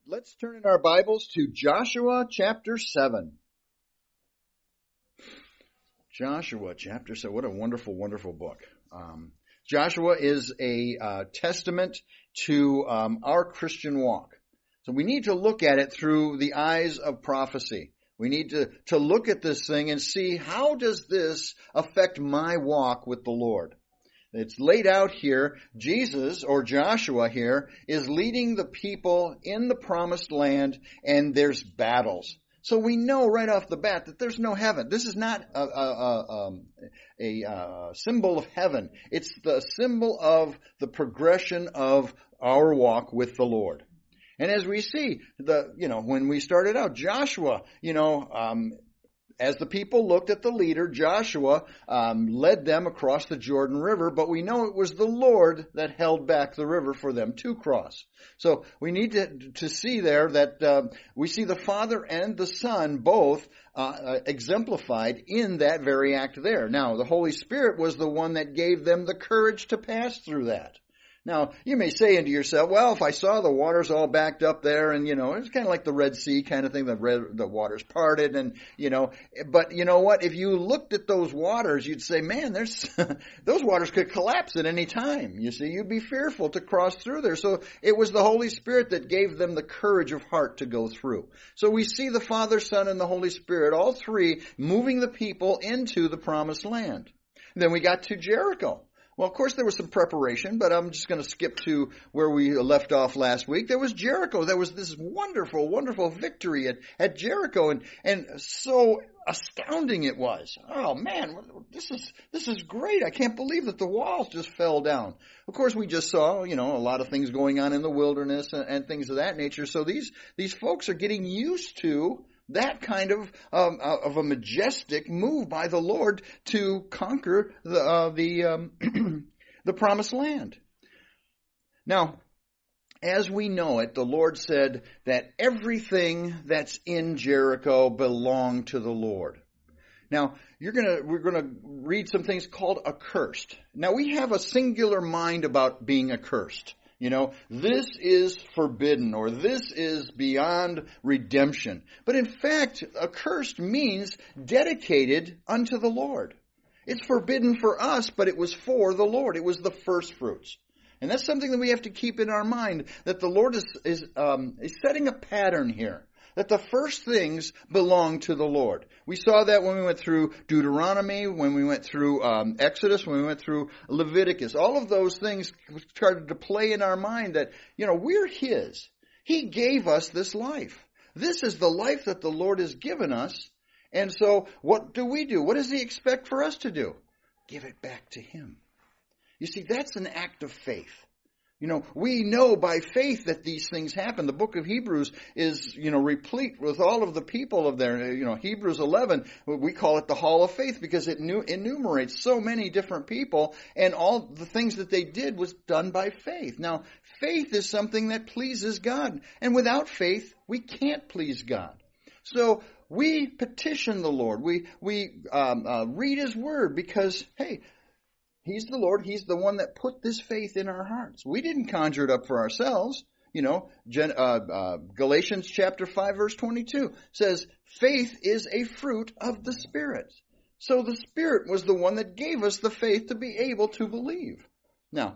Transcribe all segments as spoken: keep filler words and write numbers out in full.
Let's turn in our Bibles to Joshua chapter seven. Joshua chapter seven. What a wonderful, wonderful book. Um, Joshua is a uh, testament to um, our Christian walk. So we need to look at it through the eyes of prophecy. We need to, to look at this thing and see, how does this affect my walk with the Lord? It's laid out here. Jesus, or Joshua here, is leading the people in the promised land, and there's battles. So we know right off the bat that there's no heaven. This is not a, a, a, um, a, a symbol of heaven. It's the symbol of the progression of our walk with the Lord. And as we see, the you know, when we started out, Joshua, you know, um, as the people looked at the leader, Joshua um, led them across the Jordan River, but we know it was the Lord that held back the river for them to cross. So we need to, to see there that uh, we see the Father and the Son both uh, exemplified in that very act there. Now, the Holy Spirit was the one that gave them the courage to pass through that. Now, you may say unto yourself, well, if I saw the waters all backed up there and, you know, it's kind of like the Red Sea kind of thing, the red, the waters parted and, you know, but you know what? If you looked at those waters, you'd say, man, there's, those waters could collapse at any time. You see, you'd be fearful to cross through there. So it was the Holy Spirit that gave them the courage of heart to go through. So we see the Father, Son, and the Holy Spirit, all three moving the people into the promised land. Then we got to Jericho. Well, of course, there was some preparation, but I'm just going to skip to where we left off last week. There was Jericho. There was this wonderful, wonderful victory at, at Jericho, and, and so astounding it was. Oh, man, this is this is great. I can't believe that the walls just fell down. Of course, we just saw, you know, a lot of things going on in the wilderness and, and things of that nature. So these these folks are getting used to that kind of um, of a majestic move by the Lord to conquer the uh, the um, the promised land. Now, as we know it, the Lord said that everything that's in Jericho belonged to the Lord. Now, you're gonna we're gonna read some things called accursed. Now, we have a singular mind about being accursed. You know, this is forbidden, or this is beyond redemption. But in fact, accursed means dedicated unto the Lord. It's forbidden for us, but it was for the Lord. It was the first fruits. And that's something that we have to keep in our mind, that the Lord is, is, um, is setting a pattern here. That the first things belong to the Lord. We saw that when we went through Deuteronomy, when we went through um, Exodus, when we went through Leviticus. All of those things started to play in our mind that, you know, we're His. He gave us this life. This is the life that the Lord has given us. And so what do we do? What does He expect for us to do? Give it back to Him. You see, that's an act of faith. You know, we know by faith that these things happen. The book of Hebrews is, you know, replete with all of the people of there. You know, Hebrews eleven, we call it the Hall of Faith because it enumerates so many different people, and all the things that they did was done by faith. Now, faith is something that pleases God, and without faith, we can't please God. So we petition the Lord. We we um, uh, read His Word because, hey, He's the Lord. He's the one that put this faith in our hearts. We didn't conjure it up for ourselves. You know, Gen, uh, uh, Galatians chapter five, verse twenty-two says, faith is a fruit of the Spirit. So the Spirit was the one that gave us the faith to be able to believe. Now,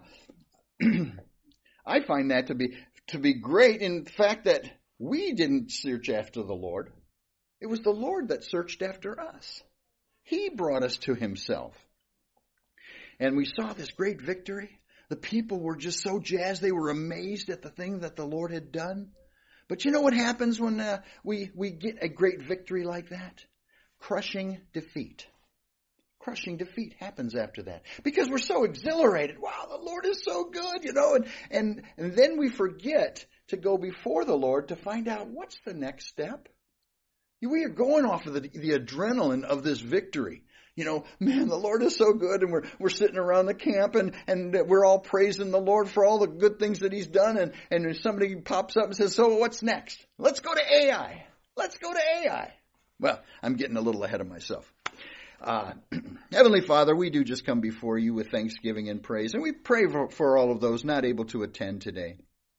I find that to be to be great in the fact that we didn't search after the Lord. It was the Lord that searched after us. He brought us to Himself. And we saw this great victory. The people were just so jazzed. They were amazed at the thing that the Lord had done. But you know what happens when uh, we, we get a great victory like that? Crushing defeat. Crushing defeat happens after that. Because we're so exhilarated. Wow, the Lord is so good, you know. And, and, and then we forget to go before the Lord to find out what's the next step. We are going off of the, the adrenaline of this victory. You know, man, the Lord is so good, and we're we're sitting around the camp, and, and we're all praising the Lord for all the good things that He's done, and, and somebody pops up and says, so what's next? Let's go to Ai. Let's go to Ai. Well, I'm getting a little ahead of myself. Uh, Heavenly Father, we do just come before You with thanksgiving and praise, and we pray for, for all of those not able to attend today.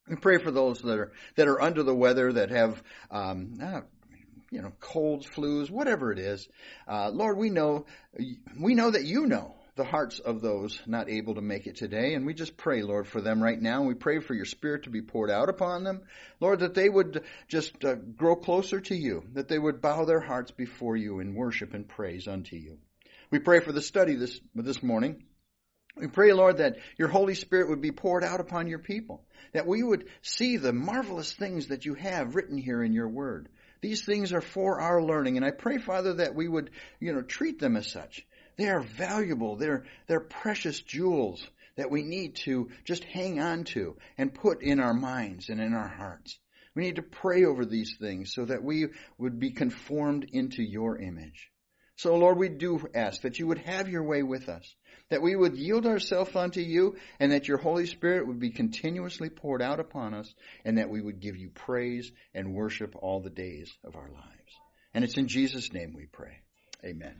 We pray for those that are that are under the weather, that have um, uh, you know, colds, flus, whatever it is. Uh, Lord, we know we know that you know the hearts of those not able to make it today, and we just pray, Lord, for them right now. We pray for your Spirit to be poured out upon them, Lord, that they would just uh, grow closer to you, that they would bow their hearts before you in worship and praise unto you. We pray for the study this this morning. We pray, Lord, that your Holy Spirit would be poured out upon your people, that we would see the marvelous things that you have written here in your word. These things are for our learning, and I pray, Father, that we would, you know, treat them as such. They are valuable. They're, they're precious jewels that we need to just hang on to and put in our minds and in our hearts. We need to pray over these things so that we would be conformed into your image. So, Lord, we do ask that you would have your way with us, that we would yield ourselves unto you, and that your Holy Spirit would be continuously poured out upon us, and that we would give you praise and worship all the days of our lives. And it's in Jesus' name we pray. Amen.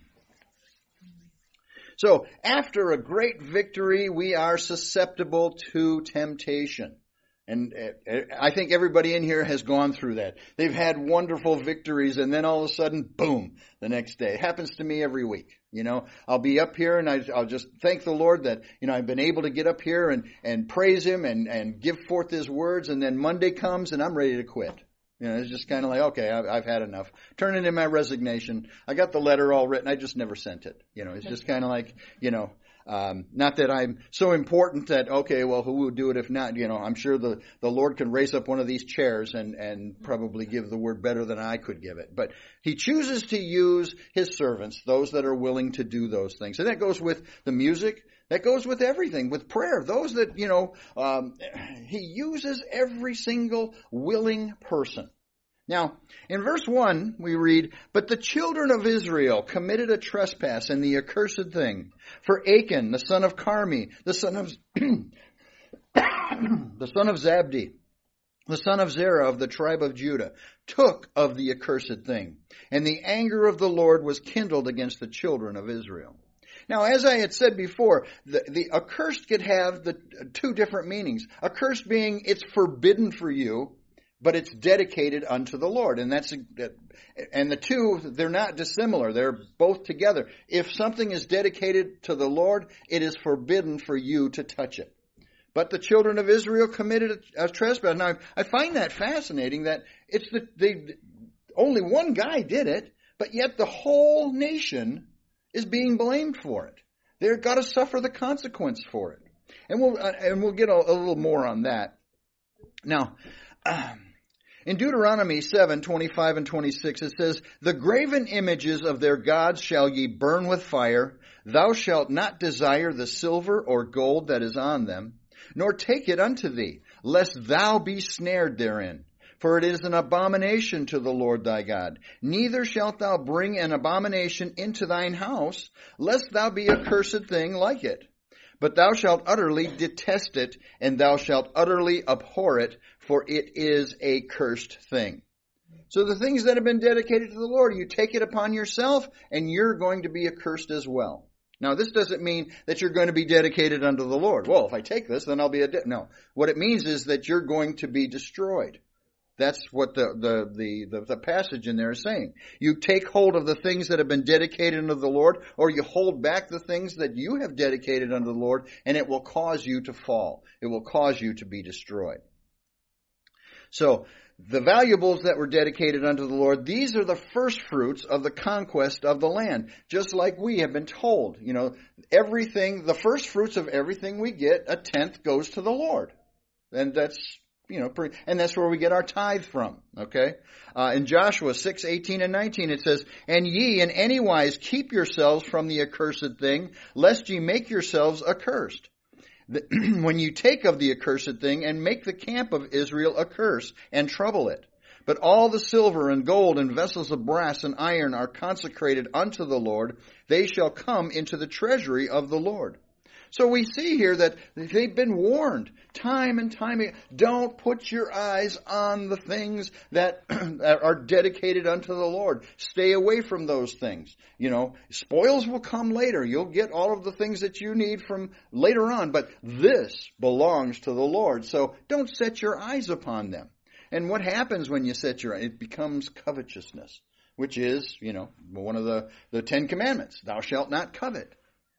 So, after a great victory, we are susceptible to temptation. And I think everybody in here has gone through that. They've had wonderful victories, and then all of a sudden, boom, the next day. It happens to me every week. You know, I'll be up here and I, I'll just thank the Lord that, you know, I've been able to get up here and, and praise him and, and give forth his words. And then Monday comes and I'm ready to quit. You know, it's just kind of like, okay, I've, I've had enough. Turning in my resignation. I got the letter all written. I just never sent it. You know, it's just kind of like, you know, Um, not that I'm so important that, okay, well, who would do it if not? You know, I'm sure the, the Lord can raise up one of these chairs and, and probably give the word better than I could give it. But he chooses to use his servants, those that are willing to do those things. And that goes with the music. That goes with everything, with prayer. Those that, you know, um, he uses every single willing person. Now, in verse one, we read, "But the children of Israel committed a trespass and the accursed thing. For Achan, the son of Carmi, the son of the son of Zabdi, the son of Zerah of the tribe of Judah, took of the accursed thing. And the anger of the Lord was kindled against the children of Israel." Now, as I had said before, the, the accursed could have the two different meanings. Accursed being it's forbidden for you, but it's dedicated unto the Lord. And that's, and the two, they're not dissimilar. They're both together. If something is dedicated to the Lord, it is forbidden for you to touch it. But the children of Israel committed a, a trespass. Now, I find that fascinating that it's the, they, only one guy did it, but yet the whole nation is being blamed for it. They've got to suffer the consequence for it. And we'll, uh, and we'll get a, a little more on that. Now, um, in Deuteronomy seven, twenty-five and twenty-six, it says, "The graven images of their gods shall ye burn with fire. Thou shalt not desire the silver or gold that is on them, nor take it unto thee, lest thou be snared therein. For it is an abomination to the Lord thy God. Neither shalt thou bring an abomination into thine house, lest thou be a cursed thing like it. But thou shalt utterly detest it, and thou shalt utterly abhor it, for it is a cursed thing." So the things that have been dedicated to the Lord, you take it upon yourself, and you're going to be accursed as well. Now, this doesn't mean that you're going to be dedicated unto the Lord. Well, if I take this, then I'll be a... De-. No. What it means is that you're going to be destroyed. That's what the, the, the, the, the passage in there is saying. You take hold of the things that have been dedicated unto the Lord, or you hold back the things that you have dedicated unto the Lord, and it will cause you to fall. It will cause you to be destroyed. So, the valuables that were dedicated unto the Lord, these are the first fruits of the conquest of the land. Just like we have been told, you know, everything, the first fruits of everything we get, a tenth goes to the Lord. And that's, you know, and that's where we get our tithe from, okay? Uh, in Joshua six, eighteen and nineteen, it says, "And ye in any wise keep yourselves from the accursed thing, lest ye make yourselves accursed. When you take of the accursed thing, and make the camp of Israel a curse, and trouble it. But all the silver and gold and vessels of brass and iron are consecrated unto the Lord. They shall come into the treasury of the Lord." So we see here that they've been warned time and time again. Don't put your eyes on the things that, that are dedicated unto the Lord. Stay away from those things. You know, spoils will come later. You'll get all of the things that you need from later on, but this belongs to the Lord. So don't set your eyes upon them. And what happens when you set your eyes? It becomes covetousness, which is, you know, one of the, the Ten Commandments. Thou shalt not covet.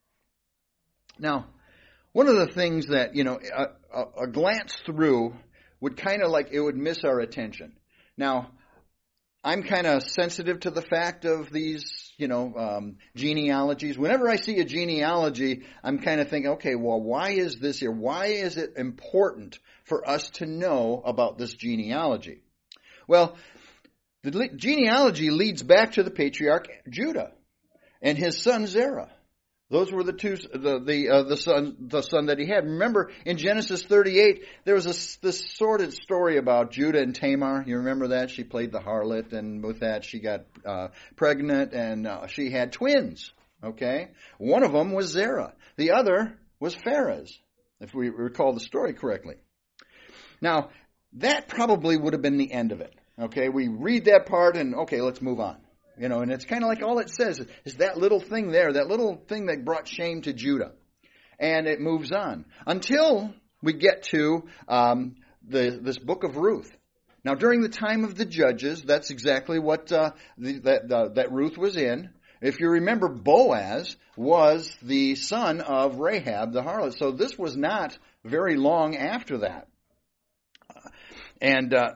Now, one of the things that, you know, a, a, a glance through would kind of like, it would miss our attention. Now, I'm kind of sensitive to the fact of these, you know, um, genealogies. Whenever I see a genealogy, I'm kind of thinking, okay, well, why is this here? Why is it important for us to know about this genealogy? Well, the genealogy leads back to the patriarch Judah and his son Zerah. Those were the two, the the uh, the son the son that he had. Remember, in Genesis thirty-eight, there was a, this sordid story about Judah and Tamar. You remember that? She played the harlot, and with that, she got uh, pregnant, and uh, she had twins. Okay, one of them was Zerah. The other was Pharez, if we recall the story correctly. Now, that probably would have been the end of it. Okay, we read that part, and okay, let's move on. You know, and it's kind of like all it says is that little thing there, that little thing that brought shame to Judah. And it moves on until we get to um, the this book of Ruth. Now, during the time of the judges, that's exactly what uh, the, that, uh, that Ruth was in. If you remember, Boaz was the son of Rahab the harlot. So this was not very long after that. And uh,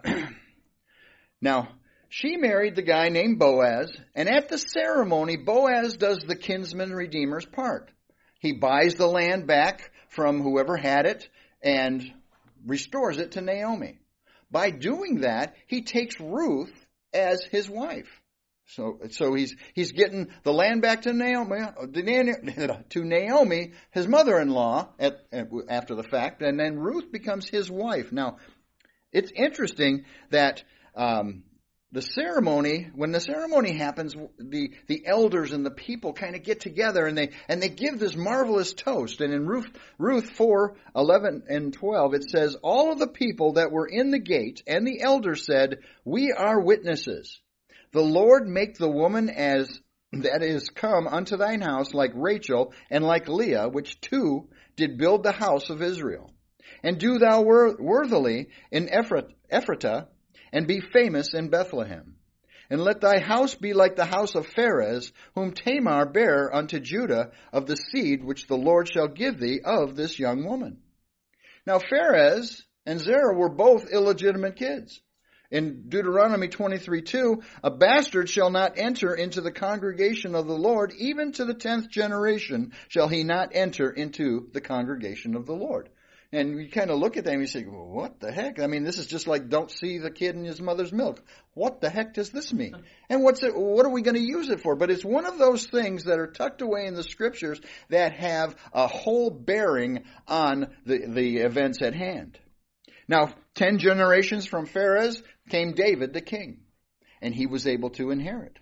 now, she married the guy named Boaz, and at the ceremony, Boaz does the kinsman redeemer's part. He buys the land back from whoever had it and restores it to Naomi. By doing that, he takes Ruth as his wife. So, so he's he's getting the land back to Naomi, to Naomi, his mother-in-law, at, at, after the fact, and then Ruth becomes his wife. Now, it's interesting that um, the ceremony, when the ceremony happens, the, the elders and the people kind of get together and they and they give this marvelous toast. And in Ruth, Ruth four, eleven and twelve, it says, all of the people that were in the gate and the elders said, we are witnesses. The Lord make the woman as that is come unto thine house like Rachel and like Leah, which two did build the house of Israel. And do thou wor- worthily in Ephratah, and be famous in Bethlehem. And let thy house be like the house of Pharez, whom Tamar bare unto Judah, of the seed which the Lord shall give thee of this young woman. Now Pharez and Zerah were both illegitimate kids. In Deuteronomy twenty-three two, a bastard shall not enter into the congregation of the Lord, even to the tenth generation shall he not enter into the congregation of the Lord. And you kind of look at them and you say, well, what the heck? I mean, this is just like don't see the kid in his mother's milk. What the heck does this mean? And what's it, what are we going to use it for? But it's one of those things that are tucked away in the scriptures that have a whole bearing on the, the events at hand. Now, ten generations from Pharez came David the king, and he was able to inherit.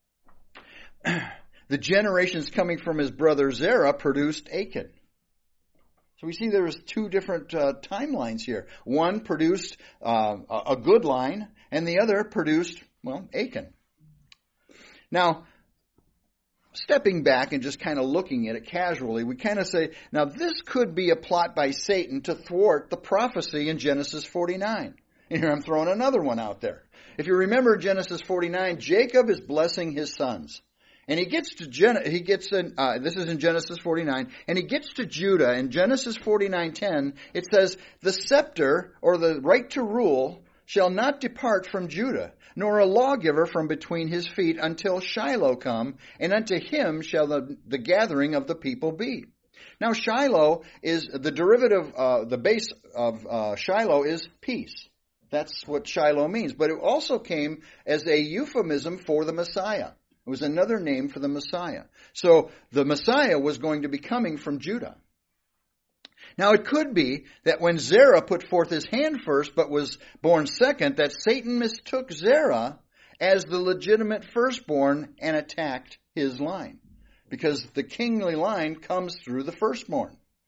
The generations coming from his brother Zerah produced Achan. So we see there was two different uh, timelines here. One produced uh, a good line, and the other produced, well, Achan. Now, stepping back and just kind of looking at it casually, we kind of say, now this could be a plot by Satan to thwart the prophecy in Genesis forty-nine. And here I'm throwing another one out there. If you remember Genesis forty-nine, Jacob is blessing his sons. And he gets to Gen- he gets in, uh, this is in Genesis forty-nine, and he gets to Judah. In Genesis forty-nine ten, it says, the scepter, or the right to rule, shall not depart from Judah, nor a lawgiver from between his feet until Shiloh come, and unto him shall the, the gathering of the people be. Now Shiloh is, the derivative, uh, the base of uh, Shiloh is peace. That's what Shiloh means. But it also came as a euphemism for the Messiah. It was another name for the Messiah. So the Messiah was going to be coming from Judah. Now it could be that when Zerah put forth his hand first but was born second, that Satan mistook Zerah as the legitimate firstborn and attacked his line. Because the kingly line comes through the firstborn.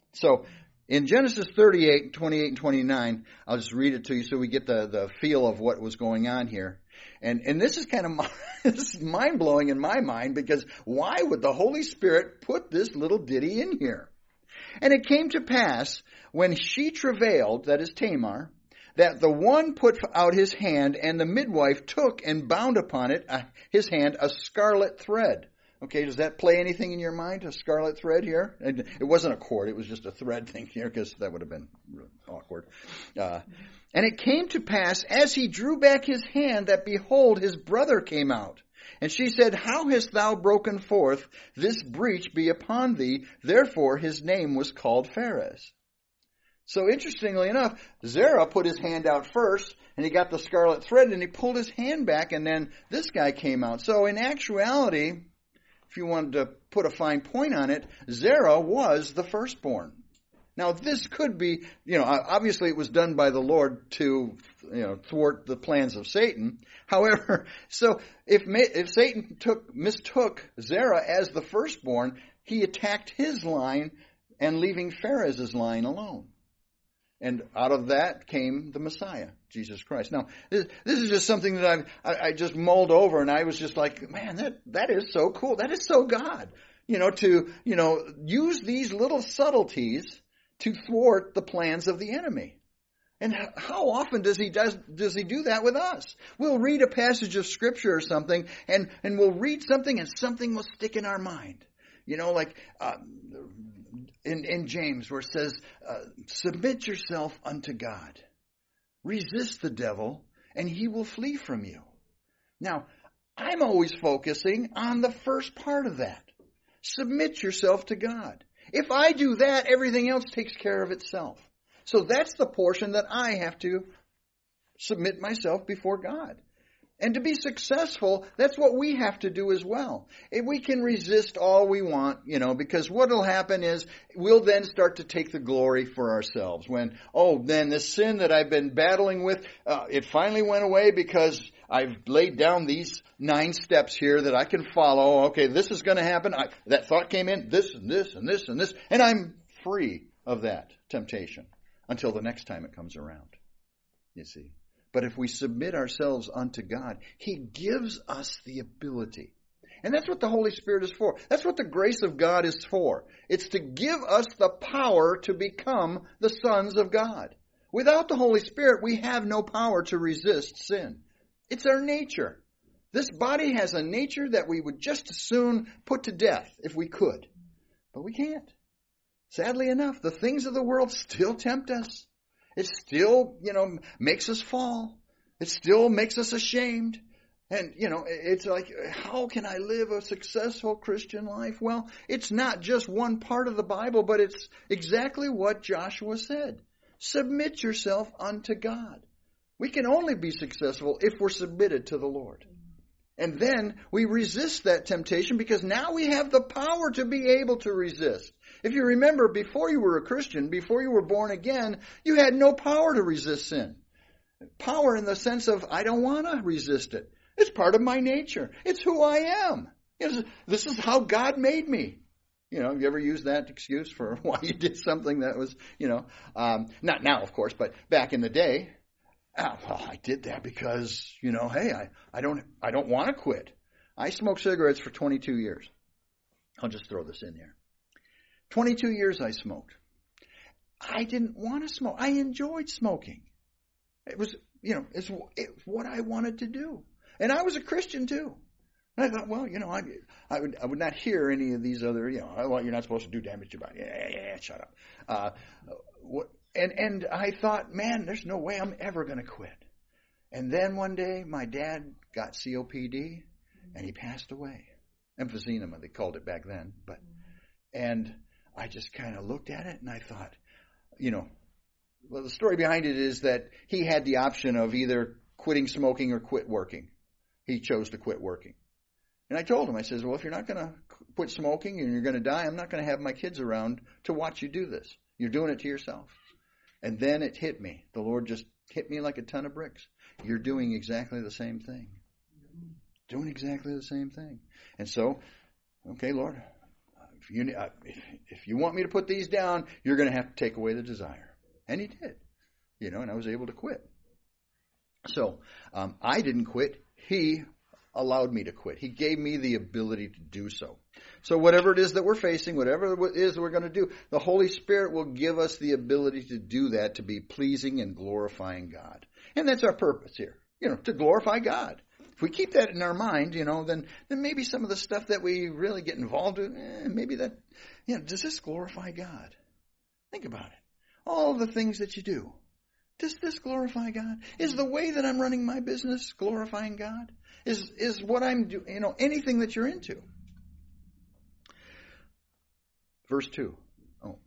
So in Genesis thirty-eight, twenty-eight and twenty-nine, I'll just read it to you so we get the, the feel of what was going on here. And and this is kind of this is mind-blowing in my mind, because why would the Holy Spirit put this little ditty in here? And it came to pass, when she travailed, that is Tamar, that the one put out his hand, and the midwife took and bound upon it, uh, his hand, a scarlet thread. Okay, does that play anything in your mind, a scarlet thread here? And it wasn't a cord, it was just a thread thing here, because that would have been really awkward. Uh, and it came to pass, as he drew back his hand, that behold, his brother came out. And she said, how hast thou broken forth? This breach be upon thee. Therefore his name was called Pharez. So interestingly enough, Zerah put his hand out first, and he got the scarlet thread, and he pulled his hand back, and then this guy came out. So in actuality, if you wanted to put a fine point on it, Zerah was the firstborn. Now this could be, you know, obviously it was done by the Lord to, you know, thwart the plans of Satan. However, so if if Satan took mistook Zerah as the firstborn, he attacked his line and leaving Pharez's line alone. And out of that came the Messiah, Jesus Christ. Now, this, this is just something that I've, I, I just mulled over, and I was just like, man, that, that is so cool. That is so God. You know, to, you know, use these little subtleties to thwart the plans of the enemy. And how often does he does does he do that with us? We'll read a passage of Scripture or something, and, and we'll read something, and something will stick in our mind. You know, like uh, in, in James, where it says, uh, submit yourself unto God. Resist the devil, and he will flee from you. Now, I'm always focusing on the first part of that. Submit yourself to God. If I do that, everything else takes care of itself. So that's the portion that I have to submit myself before God. And to be successful, that's what we have to do as well. If we can resist all we want, you know, because what will happen is we'll then start to take the glory for ourselves. When, oh, then the sin that I've been battling with, uh, it finally went away because I've laid down these nine steps here that I can follow. Okay, this is going to happen. I, that thought came in, this and this and this and this, and I'm free of that temptation until the next time it comes around, you see. But if we submit ourselves unto God, He gives us the ability. And that's what the Holy Spirit is for. That's what the grace of God is for. It's to give us the power to become the sons of God. Without the Holy Spirit, we have no power to resist sin. It's our nature. This body has a nature that we would just as soon put to death if we could. But we can't. Sadly enough, the things of the world still tempt us. It still, you know, makes us fall. It still makes us ashamed. And, you know, it's like, how can I live a successful Christian life? Well, it's not just one part of the Bible, but it's exactly what Joshua said. Submit yourself unto God. We can only be successful if we're submitted to the Lord. And then we resist that temptation because now we have the power to be able to resist. If you remember, before you were a Christian, before you were born again, you had no power to resist sin. Power in the sense of, I don't want to resist it. It's part of my nature. It's who I am. This is how God made me. You know, you ever used that excuse for why you did something that was, you know, um, not now, of course, but back in the day. Oh, well, I did that because, you know, hey, I, I don't I don't want to quit. I smoked cigarettes for twenty-two years. I'll just throw this in there. twenty-two years I smoked. I didn't want to smoke. I enjoyed smoking. It was, you know, it's, it's what I wanted to do. And I was a Christian too. And I thought, well, you know, I, I would I would not hear any of these other, you know, well, you're not supposed to do damage to your body. Yeah, yeah, yeah, shut up. Uh, what, and and I thought, man, there's no way I'm ever going to quit. And then one day, my dad got C O P D, and he passed away. Emphysema, they called it back then. But and I just kind of looked at it, and I thought, you know, well, the story behind it is that he had the option of either quitting smoking or quit working. He chose to quit working. And I told him, I says, well, if you're not going to quit smoking and you're going to die, I'm not going to have my kids around to watch you do this. You're doing it to yourself. And then it hit me. The Lord just hit me like a ton of bricks. You're doing exactly the same thing. Doing exactly the same thing. And so, okay, Lord, if you, uh, if, if you want me to put these down, you're going to have to take away the desire. And he did, you know, and I was able to quit. So um, I didn't quit. He allowed me to quit. He gave me the ability to do so. So whatever it is that we're facing, whatever it is that we're going to do, the Holy Spirit will give us the ability to do that, to be pleasing and glorifying God. And that's our purpose here, you know, to glorify God. If we keep that in our mind, you know, then, then maybe some of the stuff that we really get involved in, eh, maybe that, you know, does this glorify God? Think about it. All the things that you do. Does this glorify God? Is the way that I'm running my business glorifying God? Is is what I'm doing, you know, anything that you're into? Verse two. Oh.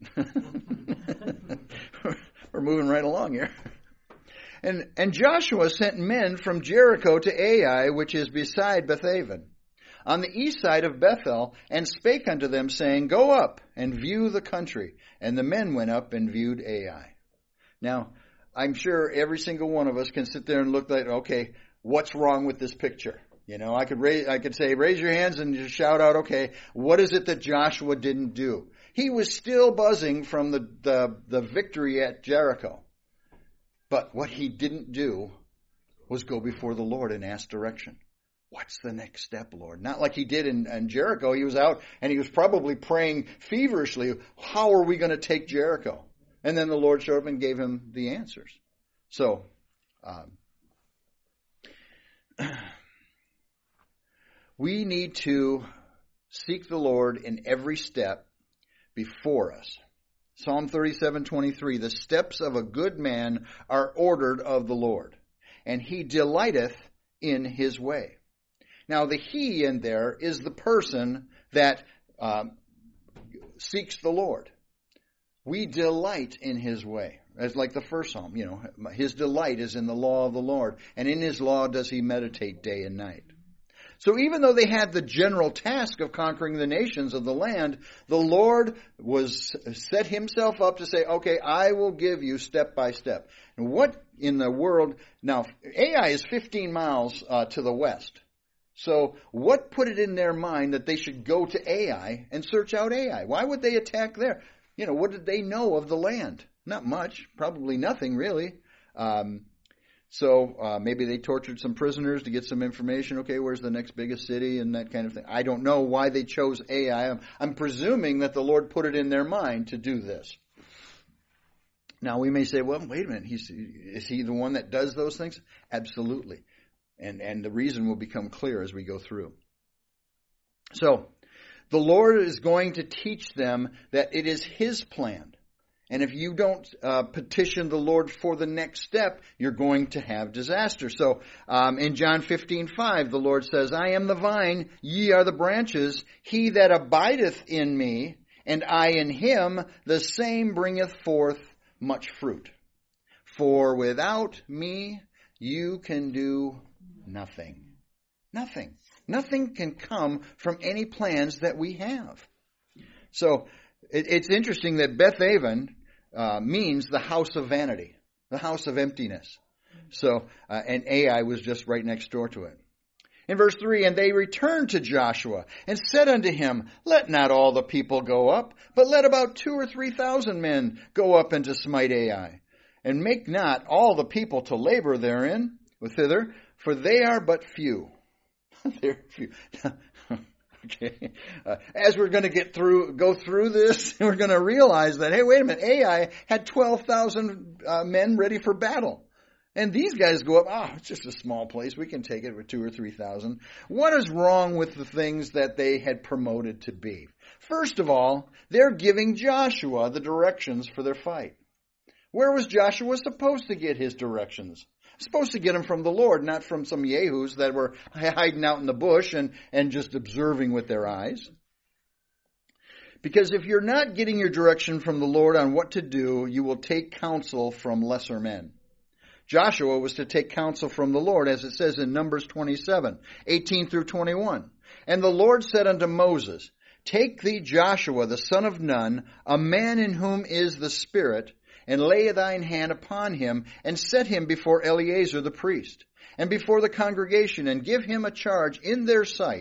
We're moving right along here. And and Joshua sent men from Jericho to Ai, which is beside Bethaven, on the east side of Bethel, and spake unto them, saying, Go up and view the country. And the men went up and viewed Ai. Now, I'm sure every single one of us can sit there and look like, okay, what's wrong with this picture? You know, I could raise, I could say, raise your hands and just shout out, okay, what is it that Joshua didn't do? He was still buzzing from the, the, the victory at Jericho. But what he didn't do was go before the Lord and ask direction. What's the next step, Lord? Not like he did in, in Jericho. He was out and he was probably praying feverishly, how are we going to take Jericho? And then the Lord showed up and gave him the answers. So, um, we need to seek the Lord in every step before us. Psalm thirty-seven twenty-three, the steps of a good man are ordered of the Lord, and he delighteth in his way. Now, the he in there is the person that um, seeks the Lord. We delight in his way. As like the first psalm, you know, his delight is in the law of the Lord, and in his law does he meditate day and night. So even though they had the general task of conquering the nations of the land, the Lord was set himself up to say, okay, I will give you step by step. And what in the world, now Ai is fifteen miles uh, to the west. So what put it in their mind that they should go to Ai and search out Ai? Why would they attack there? You know, what did they know of the land? Not much, probably nothing really. Um, so uh, maybe they tortured some prisoners to get some information. Okay, where's the next biggest city and that kind of thing. I don't know why they chose Ai. I'm, I'm presuming that the Lord put it in their mind to do this. Now we may say, well, wait a minute, he's, is he the one that does those things? Absolutely. And, and the reason will become clear as we go through. So, the Lord is going to teach them that it is his plan. And if you don't uh, petition the Lord for the next step, you're going to have disaster. So um, in John fifteen five, the Lord says, I am the vine, ye are the branches. He that abideth in me, and I in him, the same bringeth forth much fruit. For without me, you can do nothing. Nothing. Nothing can come from any plans that we have. So it, it's interesting that Bethaven uh, means the house of vanity, the house of emptiness. So, uh, and Ai was just right next door to it. In verse three, and they returned to Joshua and said unto him, let not all the people go up, but let about two or three thousand men go up and to smite Ai. And make not all the people to labor therein, with thither, for they are but few. They're few. Okay. Uh, as we're going to get through, go through this, we're going to realize that, hey, wait a minute, Ai had twelve thousand uh, men ready for battle. And these guys go up, oh, it's just a small place. We can take it with two or three thousand. What is wrong with the things that they had promoted to be? First of all, they're giving Joshua the directions for their fight. Where was Joshua supposed to get his directions? Supposed to get them from the Lord, not from some yahoos that were hiding out in the bush and, and just observing with their eyes. Because if you're not getting your direction from the Lord on what to do, you will take counsel from lesser men. Joshua was to take counsel from the Lord, as it says in Numbers twenty-seven, eighteen through twenty-one. And the Lord said unto Moses, take thee Joshua the son of Nun, a man in whom is the Spirit, and lay thine hand upon him, and set him before Eleazar the priest, and before the congregation, and give him a charge in their sight,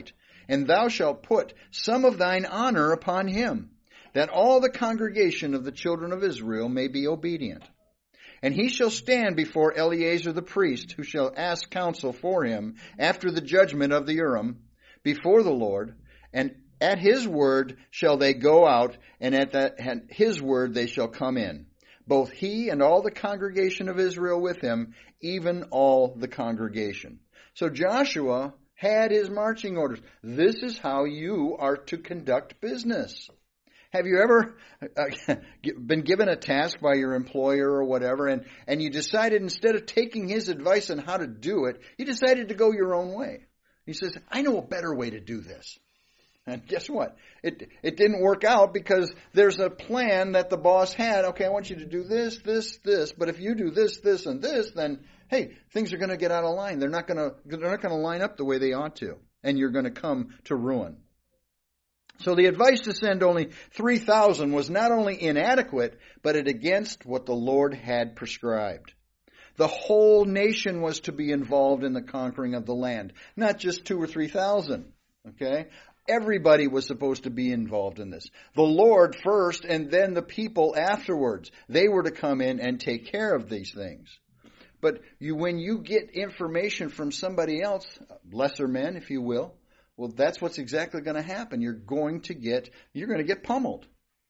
and thou shalt put some of thine honor upon him, that all the congregation of the children of Israel may be obedient. And he shall stand before Eleazar the priest, who shall ask counsel for him after the judgment of the Urim, before the Lord, and at his word shall they go out, and at that at his word they shall come in, both he and all the congregation of Israel with him, even all the congregation. So Joshua had his marching orders. This is how you are to conduct business. Have you ever uh, been given a task by your employer or whatever, and, and you decided instead of taking his advice on how to do it, you decided to go your own way? He says, I know a better way to do this. And guess what? It it didn't work out because there's a plan that the boss had. Okay, I want you to do this, this, this, but if you do this, this, and this, then, hey, things are going to get out of line. They're not going to they're not going to line up the way they ought to, and you're going to come to ruin. So the advice to send only three thousand was not only inadequate, but it against what the Lord had prescribed. The whole nation was to be involved in the conquering of the land, not just two or three thousand. Okay? Everybody was supposed to be involved in this. The Lord first, and then the people afterwards. They were to come in and take care of these things. But you, when you get information from somebody else, lesser men, if you will, well, that's what's exactly going to happen. You're going to get, you're going to get pummeled.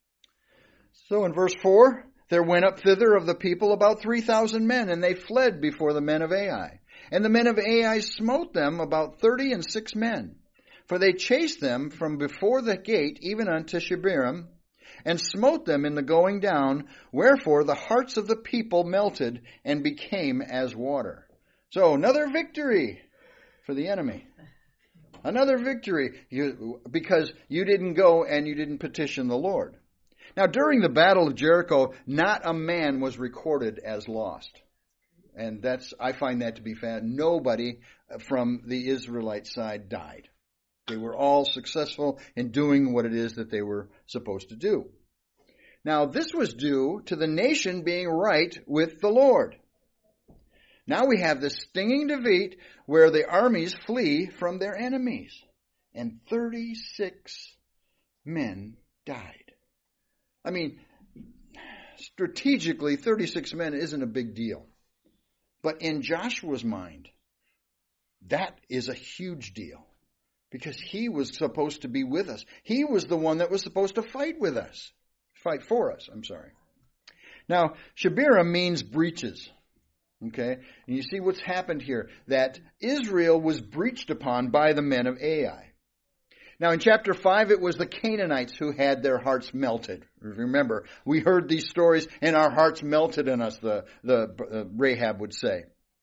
So in verse four, there went up thither of the people about three thousand men, and they fled before the men of Ai. And the men of Ai smote them about thirty and six men. For they chased them from before the gate even unto Shebarim, and smote them in the going down, wherefore the hearts of the people melted and became as water. So another victory for the enemy. Another victory you, because you didn't go and you didn't petition the Lord. Now, during the Battle of Jericho, not a man was recorded as lost. And that's I find that to be found. Nobody from the Israelite side died. They were all successful in doing what it is that they were supposed to do. Now, this was due to the nation being right with the Lord. Now we have this stinging defeat where the armies flee from their enemies. And thirty-six men died. I mean, strategically, thirty-six men isn't a big deal. But in Joshua's mind, that is a huge deal. Because he was supposed to be with us. He was the one that was supposed to fight with us. Fight for us, I'm sorry. Now, Shebarim means breaches. Okay? And you see what's happened here. That Israel was breached upon by the men of Ai. Now, in chapter five, it was the Canaanites who had their hearts melted. Remember, we heard these stories and our hearts melted in us, the, the uh, Rahab would say.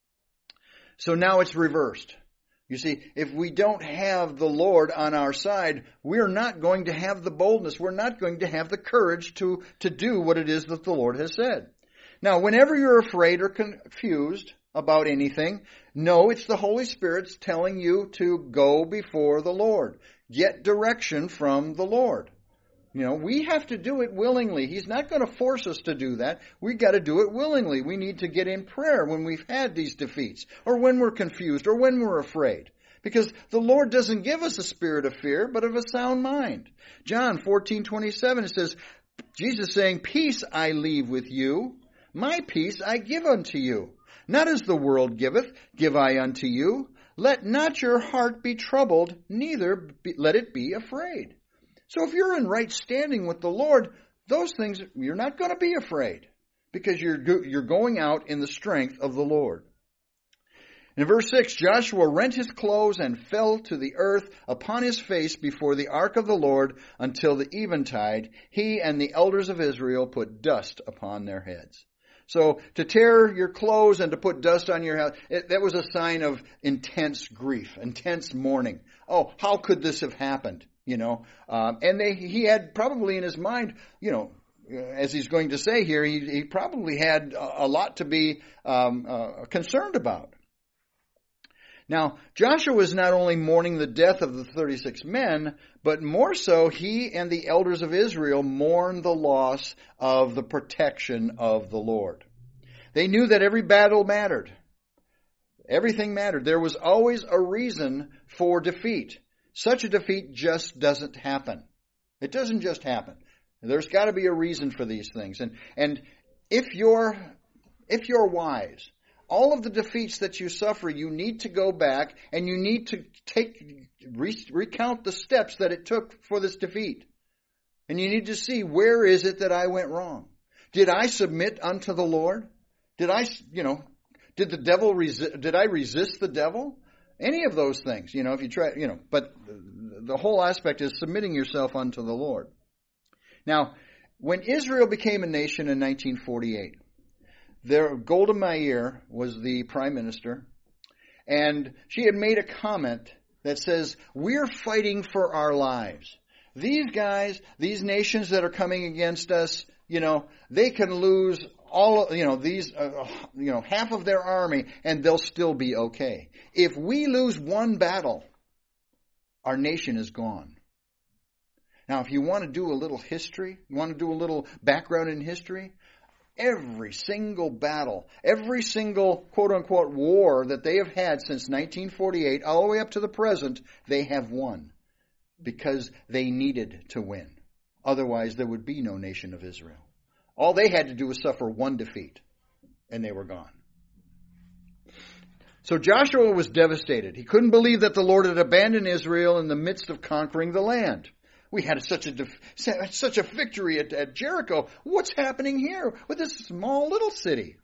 So now it's reversed. You see, if we don't have the Lord on our side, we're not going to have the boldness. We're not going to have the courage to, to do what it is that the Lord has said. Now, whenever you're afraid or confused about anything, know it's the Holy Spirit's telling you to go before the Lord. Get direction from the Lord. You know, we have to do it willingly. He's not going to force us to do that. We've got to do it willingly. We need to get in prayer when we've had these defeats, or when we're confused, or when we're afraid. Because the Lord doesn't give us a spirit of fear, but of a sound mind. John fourteen twenty-seven, it says, Jesus saying, peace I leave with you, my peace I give unto you. Not as the world giveth, give I unto you. Let not your heart be troubled, neither be, let it be afraid. So if you're in right standing with the Lord, those things, you're not going to be afraid because you're, you're going out in the strength of the Lord. In verse six, Joshua rent his clothes and fell to the earth upon his face before the ark of the Lord until the eventide. He and the elders of Israel put dust upon their heads. So to tear your clothes and to put dust on your head, it, that was a sign of intense grief, intense mourning. Oh, how could this have happened? You know, um, and they, he had probably in his mind, you know, as he's going to say here, he, he probably had a, a lot to be um, uh, concerned about. Now, Joshua was not only mourning the death of the thirty-six men, but more so, he and the elders of Israel mourned the loss of the protection of the Lord. They knew that every battle mattered. Everything mattered. There was always a reason for defeat. Such a defeat just doesn't happen. It doesn't just happen. There's got to be a reason for these things. And and if you're if you're wise, all of the defeats that you suffer, you need to go back and you need to take re- recount the steps that it took for this defeat. And you need to see, where is it that I went wrong? Did I submit unto the Lord? Did I, you know, did the devil resist, did I resist the devil? Any of those things, you know, if you try, you know, but the whole aspect is submitting yourself unto the Lord. Now, when Israel became a nation in nineteen forty-eight, there, Golda Meir was the prime minister, and she had made a comment that says, we're fighting for our lives. These guys, these nations that are coming against us, you know, they can lose all, you know, these, uh, you know, half of their army, and they'll still be okay. If we lose one battle, our nation is gone. Now, if you want to do a little history, you want to do a little background in history, every single battle, every single quote-unquote war that they have had since nineteen forty-eight, all the way up to the present, they have won because they needed to win. Otherwise, there would be no nation of Israel. All they had to do was suffer one defeat, and they were gone. So Joshua was devastated. He couldn't believe that the Lord had abandoned Israel in the midst of conquering the land. We had such a def- such a victory at, at Jericho. What's happening here with this small little city?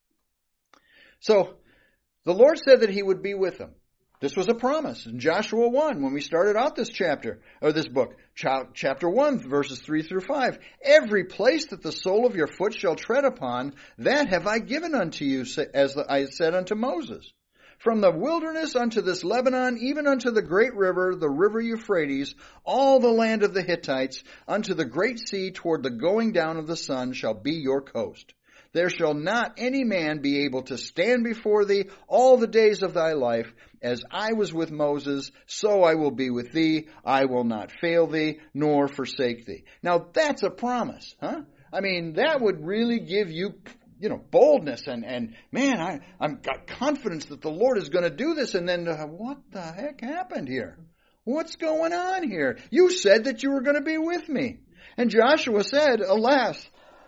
So the Lord said that he would be with them. This was a promise in Joshua one when we started out this chapter, or this book, chapter one, verses three through five. Every place that the sole of your foot shall tread upon, that have I given unto you, as I said unto Moses. From the wilderness unto this Lebanon, even unto the great river, the river Euphrates, all the land of the Hittites, unto the great sea toward the going down of the sun shall be your coast. There shall not any man be able to stand before thee all the days of thy life. As I was with Moses, so I will be with thee. I will not fail thee, nor forsake thee. Now that's a promise, huh? I mean, that would really give you, you know, boldness and, and man, I, I've got confidence that the Lord is going to do this. And then uh, what the heck happened here? What's going on here? You said that you were going to be with me. And Joshua said, alas,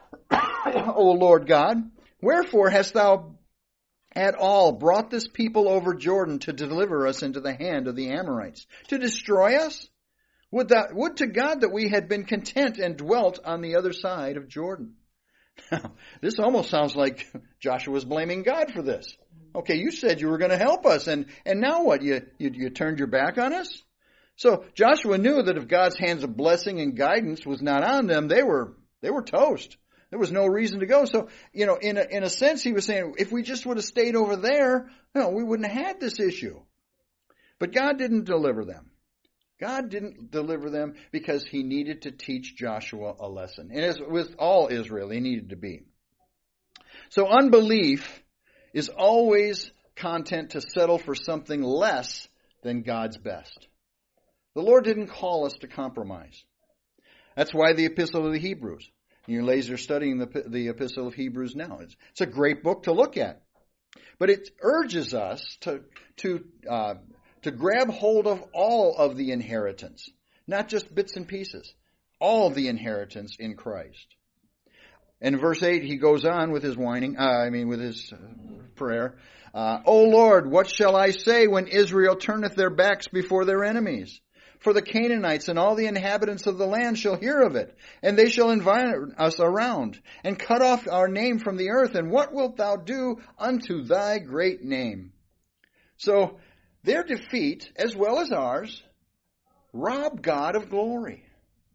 O Lord God, wherefore hast thou at all brought this people over Jordan to deliver us into the hand of the Amorites, to destroy us? Would that, would to God that we had been content and dwelt on the other side of Jordan. Now, this almost sounds like Joshua's blaming God for this. Okay, you said you were going to help us, and, and now what? You, you you turned your back on us? So Joshua knew that if God's hands of blessing and guidance was not on them, they were they were toast. There was no reason to go. So, you know, in a, in a sense, he was saying, if we just would have stayed over there, no, we wouldn't have had this issue. But God didn't deliver them. God didn't deliver them because he needed to teach Joshua a lesson. And as with all Israel, he needed to be. So unbelief is always content to settle for something less than God's best. The Lord didn't call us to compromise. That's why the Epistle of the Hebrews. Your ladies are studying the, the Epistle of Hebrews now. It's, it's a great book to look at. But it urges us to, to, uh, to grab hold of all of the inheritance, not just bits and pieces, all of the inheritance in Christ. And in verse eight, he goes on with his whining, uh, I mean with his uh, prayer. Uh, O Lord, what shall I say when Israel turneth their backs before their enemies? For the Canaanites and all the inhabitants of the land shall hear of it, and they shall invite us around, and cut off our name from the earth. And what wilt thou do unto thy great name? So their defeat, as well as ours, rob God of glory.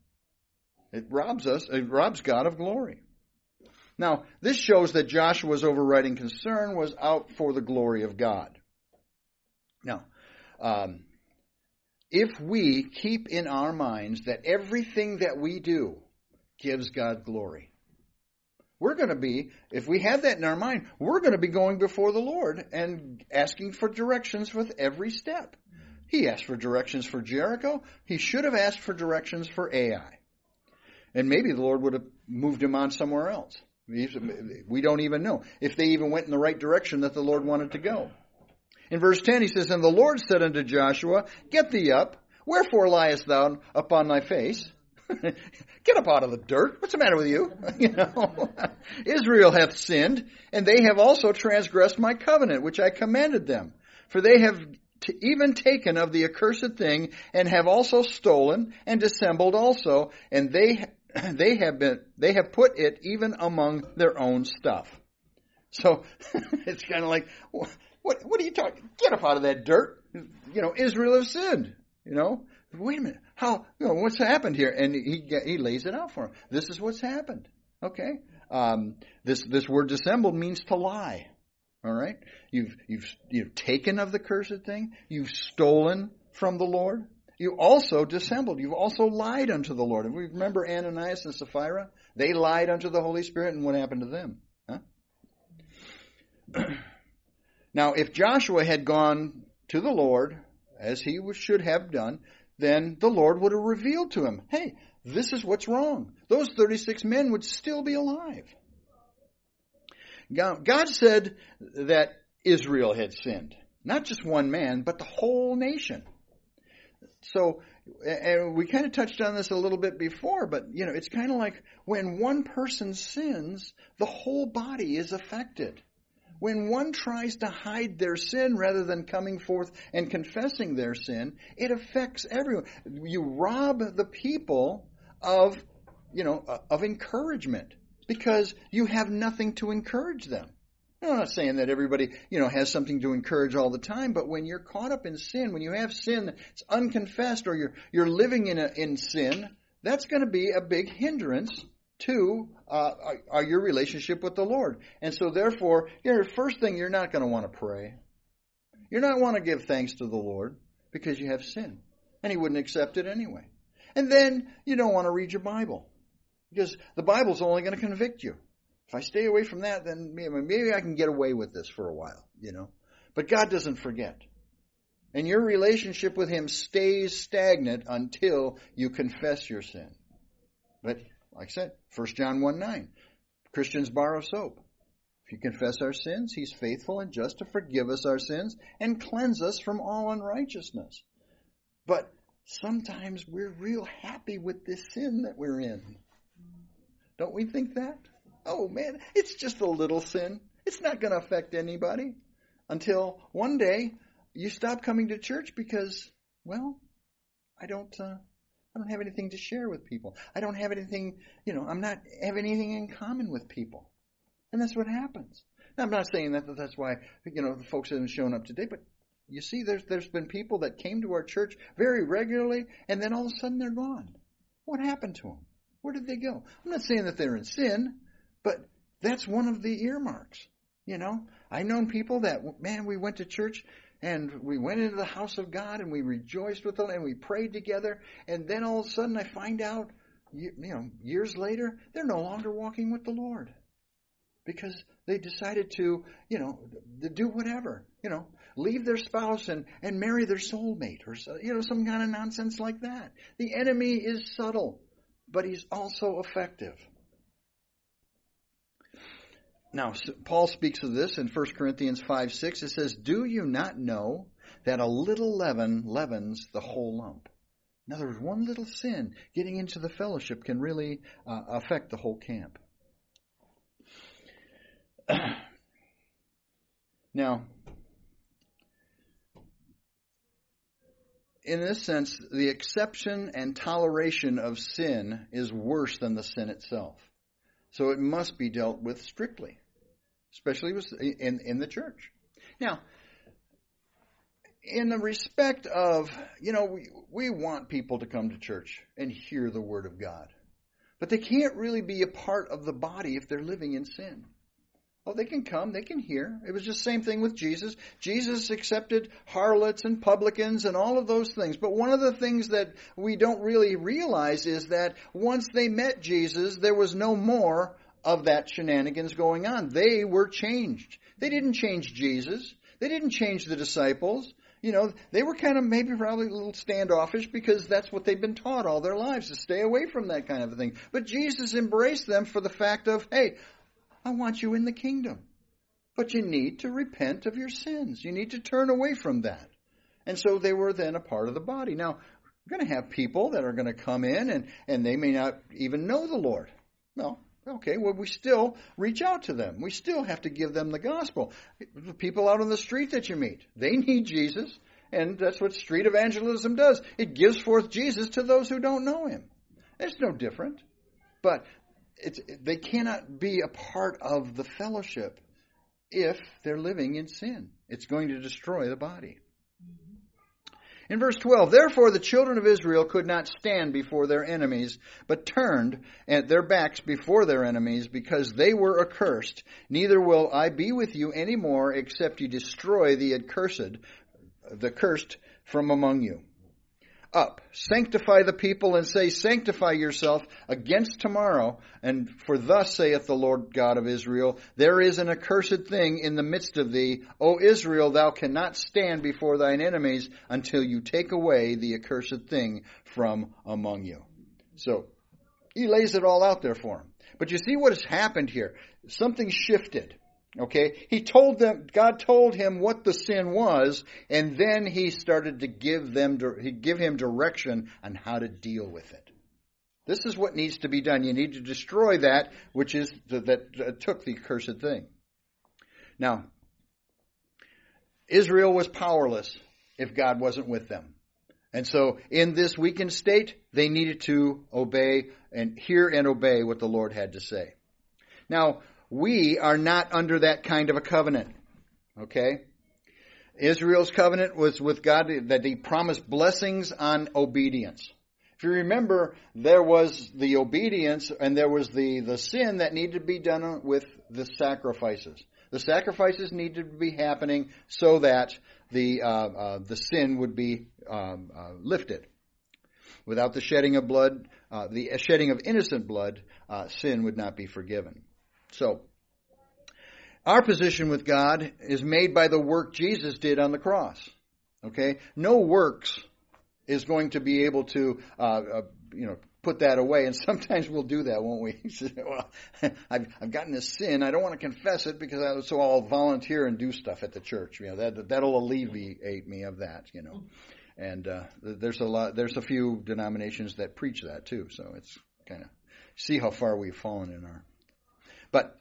It robs us, it robs God of glory. Now, this shows that Joshua's overriding concern was out for the glory of God. Now, um, if we keep in our minds that everything that we do gives God glory, we're going to be, if we have that in our mind, we're going to be going before the Lord and asking for directions with every step. He asked for directions for Jericho. He should have asked for directions for Ai. And maybe the Lord would have moved him on somewhere else. We don't even know if they even went in the right direction that the Lord wanted to go. In verse ten, he says, And the Lord said unto Joshua, Get thee up, Wherefore liest thou upon thy face? Get up out of the dirt. What's the matter with you? You know, Israel hath sinned, and they have also transgressed my covenant, which I commanded them. For they have t- even taken of the accursed thing, and have also stolen, and dissembled also, and they they have been they have put it even among their own stuff. So it's kind of like, what what are you talking? Get up out of that dirt. You know, Israel has sinned. You know. Wait a minute. How? You know, what's happened here? And he he lays it out for him. This is what's happened. Okay. Um, this this word dissembled means to lie. All right. You've you've you've taken of the cursed thing. You've stolen from the Lord. You also dissembled. You've also lied unto the Lord. And we remember Ananias and Sapphira. They lied unto the Holy Spirit, and what happened to them? Huh? Now, if Joshua had gone to the Lord as he should have done, then the Lord would have revealed to him, hey, this is what's wrong. Those thirty-six men would still be alive. God said that Israel had sinned. Not just one man, but the whole nation. So, and we kind of touched on this a little bit before, but, you know, it's kind of like when one person sins, the whole body is affected. When one tries to hide their sin rather than coming forth and confessing their sin, it affects everyone. You rob the people of, you know, of encouragement because you have nothing to encourage them. I'm not saying that everybody, you know, has something to encourage all the time, but when you're caught up in sin, when you have sin that's unconfessed or you're you're living in a, in sin, that's going to be a big hindrance to uh, uh, your relationship with the Lord. And so therefore, you know, first thing, you're not going to want to pray. You're not want to give thanks to the Lord because you have sin. And he wouldn't accept it anyway. And then you don't want to read your Bible because the Bible's only going to convict you. If I stay away from that, then maybe I can get away with this for a while, you know. But God doesn't forget. And your relationship with him stays stagnant until you confess your sin. But like I said, First John one nine, Christians borrow soap. If you confess our sins, he's faithful and just to forgive us our sins and cleanse us from all unrighteousness. But sometimes we're real happy with this sin that we're in. Don't we think that? Oh man, it's just a little sin. It's not going to affect anybody until one day you stop coming to church because, well, I don't... Uh, I don't have anything to share with people. I don't have anything, you know, I'm not have anything in common with people. And that's what happens. Now, I'm not saying that that's why, you know, the folks haven't shown up today, but you see, there's there's been people that came to our church very regularly, and then all of a sudden they're gone. What happened to them? Where did they go? I'm not saying that they're in sin, but that's one of the earmarks. You know, I've known people that, man, we went to church, and we went into the house of God and we rejoiced with them and we prayed together. And then all of a sudden I find out, you know, years later, they're no longer walking with the Lord because they decided to, you know, to do whatever, you know, leave their spouse and, and marry their soulmate or, you know, some kind of nonsense like that. The enemy is subtle, but he's also effective. Now, Paul speaks of this in First Corinthians five six. It says, do you not know that a little leaven leavens the whole lump? In other words, one little sin getting into the fellowship can really uh, affect the whole camp. Now, in this sense, the acceptance and toleration of sin is worse than the sin itself. So it must be dealt with strictly, especially in, in the church. Now, in the respect of, you know, we, we want people to come to church and hear the Word of God. But they can't really be a part of the body if they're living in sin. Oh, they can come, they can hear. It was just the same thing with Jesus. Jesus accepted harlots and publicans and all of those things. But one of the things that we don't really realize is that once they met Jesus, there was no more of that shenanigans going on. They were changed. They didn't change Jesus. They didn't change the disciples. You know, they were kind of maybe probably a little standoffish because that's what they've been taught all their lives, to stay away from that kind of a thing. But Jesus embraced them for the fact of, hey, I want you in the kingdom. But you need to repent of your sins. You need to turn away from that. And so they were then a part of the body. Now, You're going to have people that are going to come in and, and they may not even know the Lord. Well, okay, well, we still reach out to them. We still have to give them the gospel. The people out on the street that you meet, they need Jesus, and that's what street evangelism does. It gives forth Jesus to those who don't know him. It's no different. But it's, they cannot be a part of the fellowship if they're living in sin. It's going to destroy the body. In verse twelve, therefore the children of Israel could not stand before their enemies, but turned at their backs before their enemies, because they were accursed. Neither will I be with you any more, except you destroy the accursed, the cursed from among you. Up, sanctify the people, and say, sanctify yourself against tomorrow. And for thus saith the Lord God of Israel, there is an accursed thing in the midst of thee. O Israel, thou cannot stand before thine enemies until you take away the accursed thing from among you. So, he lays it all out there for them. But you see what has happened here. Something shifted. Okay, he told them, God told him what the sin was, and then he started to give them, he give him direction on how to deal with it. This is what needs to be done. You need to destroy that which is that, that took the accursed thing. Now, Israel was powerless if God wasn't with them. And so in this weakened state, they needed to obey and hear and obey what the Lord had to say. Now, we are not under that kind of a covenant, okay? Israel's covenant was with God that he promised blessings on obedience. If you remember, there was the obedience and there was the, the sin that needed to be done with the sacrifices. The sacrifices needed to be happening so that the uh, uh, the sin would be um, uh, lifted. Without the shedding of blood, uh, the shedding of innocent blood, uh, sin would not be forgiven. So, our position with God is made by the work Jesus did on the cross. Okay? No works is going to be able to, uh, uh, you know, put that away. And sometimes we'll do that, won't we? Well, I've, I've gotten this sin. I don't want to confess it because I, so I'll volunteer and do stuff at the church. You know, that that'll alleviate me of that. You know, and uh, there's a lot. There's a few denominations that preach that too. So it's kind of see how far we've fallen in our. But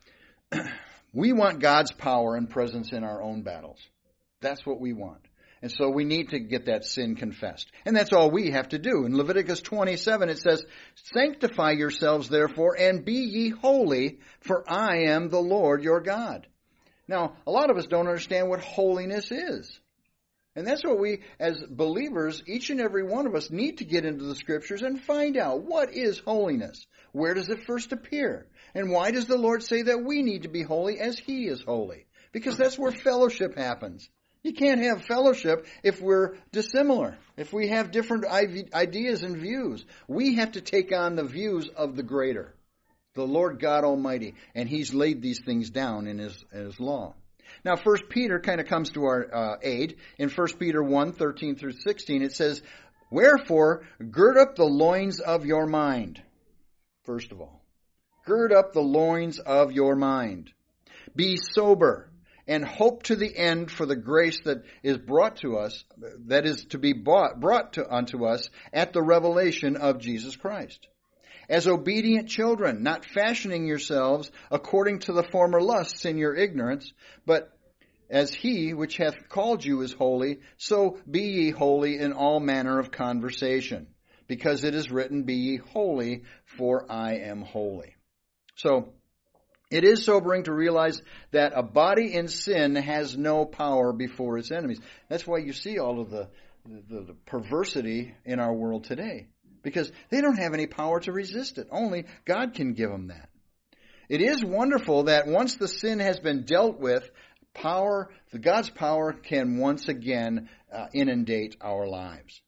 we want God's power and presence in our own battles. That's what we want. And so we need to get that sin confessed. And that's all we have to do. In Leviticus twenty-seven it says, sanctify yourselves therefore and be ye holy, for I am the Lord your God. Now, a lot of us don't understand what holiness is. And that's what we, as believers, each and every one of us need to get into the Scriptures and find out what is holiness. Where does it first appear? And why does the Lord say that we need to be holy as He is holy? Because that's where fellowship happens. You can't have fellowship if we're dissimilar, if we have different ideas and views. We have to take on the views of the greater, the Lord God Almighty, and He's laid these things down in His, in His law. Now, First Peter kind of comes to our uh, aid. In First Peter one, thirteen through sixteen, it says, wherefore, gird up the loins of your mind. First of all, gird up the loins of your mind. Be sober, and hope to the end for the grace that is brought to us, that is to be brought, brought to, unto us at the revelation of Jesus Christ. As obedient children, not fashioning yourselves according to the former lusts in your ignorance, but as He which hath called you is holy, so be ye holy in all manner of conversation. Because it is written, be ye holy, for I am holy. So, it is sobering to realize that a body in sin has no power before its enemies. That's why you see all of the, the, the perversity in our world today. Because they don't have any power to resist it. Only God can give them that. It is wonderful that once the sin has been dealt with, power, the God's power can once again uh, inundate our lives.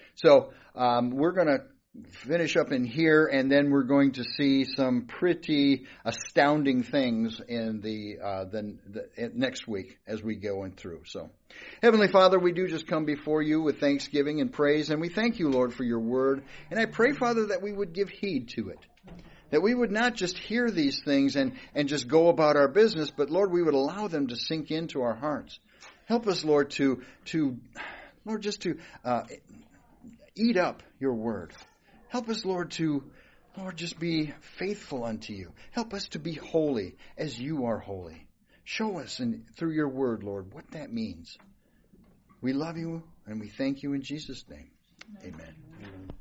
So um, we're going to finish up in here, and then we're going to see some pretty astounding things in the, uh, the, the next week as we go in through. So, Heavenly Father, we do just come before you with thanksgiving and praise, and we thank you, Lord, for your word. And I pray, Father, that we would give heed to it. That we would not just hear these things and, and just go about our business, but, Lord, we would allow them to sink into our hearts. Help us, Lord, to, to Lord, just to uh, eat up your word. Help us, Lord, to, Lord, just be faithful unto you. Help us to be holy as you are holy. Show us in, through your word, Lord, what that means. We love you and we thank you in Jesus' name. Amen. Amen.